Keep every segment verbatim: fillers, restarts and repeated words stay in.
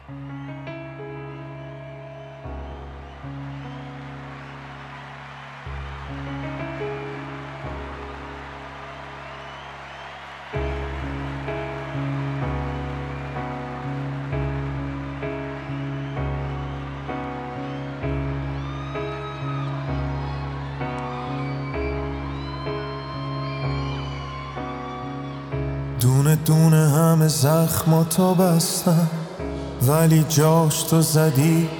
دونه دونه همه زخماتو بستم، ولی جاش تو زدی.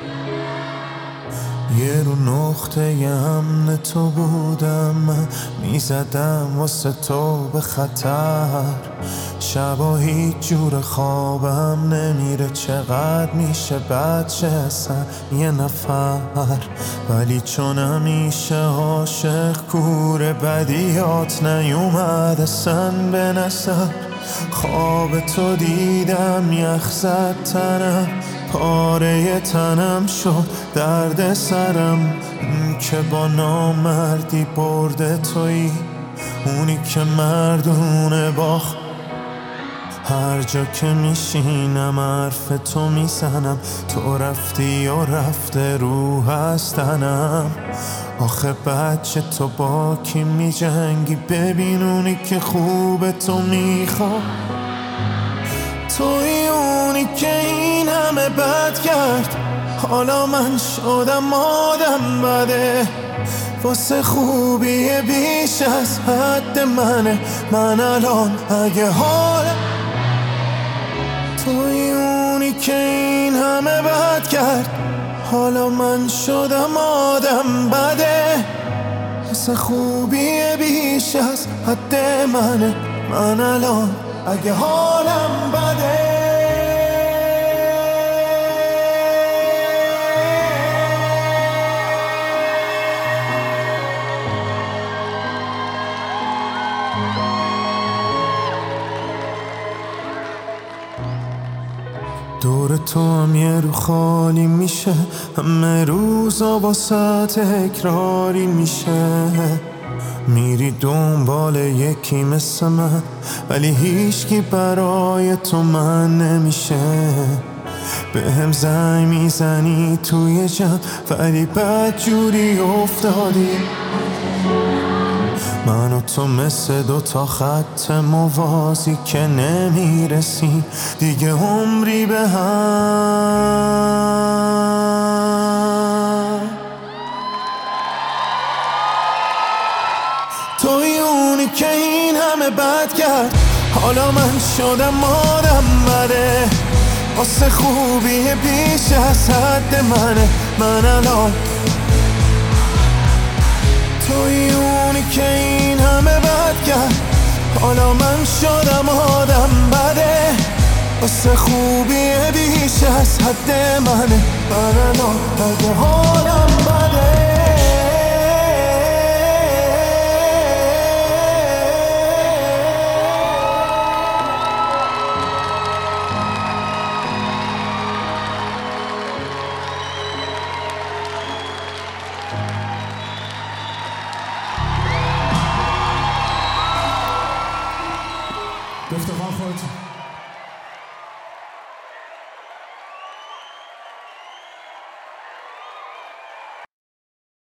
یه رو نقطه ی امن تو بودم، من میزدم واسه تو به خطر. شبا هیچ جور خوابم نمیره، چقدر میشه بد چه اصلا یه نفر. ولی چون همیشه عاشق کوره، بدیات نیومد اصلا به نظر. خواب تو دیدم یخ زد تنم، پاره تنم شد درد سرم. اون که با نامردی برده تویی، اونی که مردونه باخت. هر جا که میشینم حرف تو میزنم، تو رفتی و رفته رو هستنم. آخه بچه تو با کی میجنگی؟ ببین اونی که خوب تو میخواد، توی اونی که این همه بد کرد. حالا من شدم آدم بده، واسه خوبی بیش از حد منه. من الان اگه حالم، توی اونی که این همه بد کرد. حالا من شدم آدم بده، واسه خوبی بیش از حد منه. من الان اگه حالم بده. دور تو هم یه رو خالی میشه، همه روزا واسه تکراری میشه. میری دنبال یکی مثل من، ولی هیچکی برای تو من نمیشه. به هم زنگ میزنی توی جمع، ولی بد جوری افتادی. من و تو مثل دوتا خط موازی که نمیرسیم دیگه عمری به هم. توی اونی که این همه بد کرد. حالا من شدم آدم بده، واسه خوبی بیش از حد منه. من الان توی اونی که این همه بد کرد. حالا من شدم آدم بده، واسه خوبی بیش از حد منه. من الان اگه حالم بده. به افتخار خودتون.